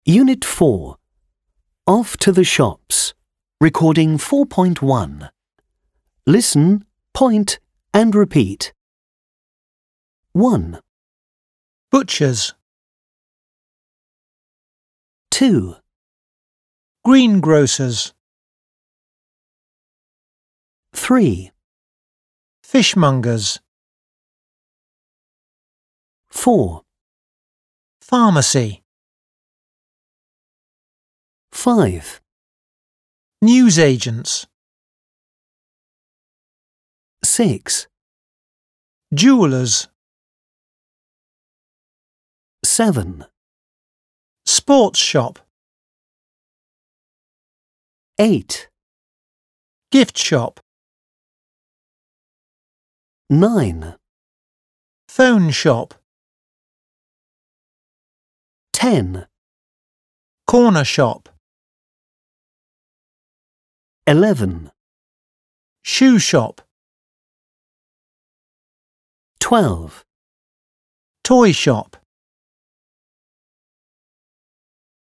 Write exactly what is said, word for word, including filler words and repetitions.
Unit four. Off to the shops. Recording four point one. Listen, point and repeat. one, Butchers. two, Greengrocers. three, Fishmongers. four, Pharmacy. five, Newsagents. six, Jewellers. seven, Sports shop. eight, Gift shop. nine, Phone shop. ten, Corner shop. eleven, Shoe shop. twelve, Toy shop.